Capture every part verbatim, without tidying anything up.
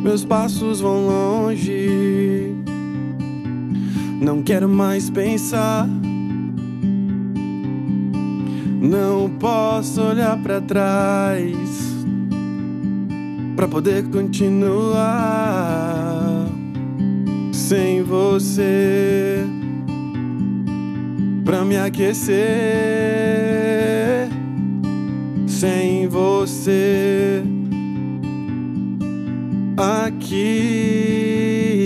meus passos vão longe. Não quero mais pensar, não posso olhar pra trás pra poder continuar sem você, pra me aquecer sem você aqui.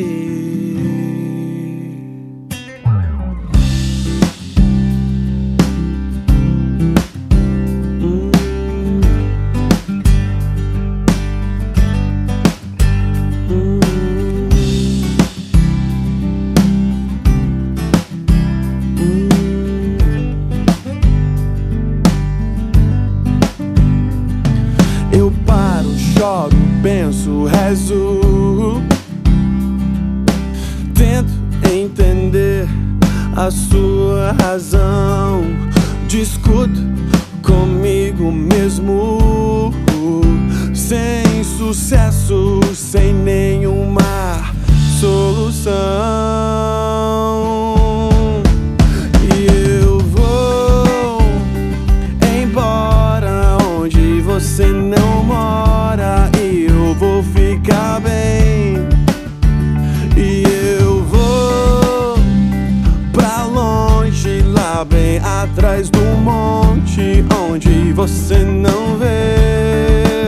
Eu paro, choro, penso, rezo, tento entender a sua razão, discuto comigo mesmo, sem sucesso, sem nenhuma solução. E eu vou embora onde você não mora, e eu vou ficar bem. E eu vou pra longe, lá bem atrás do monte, onde você não vê.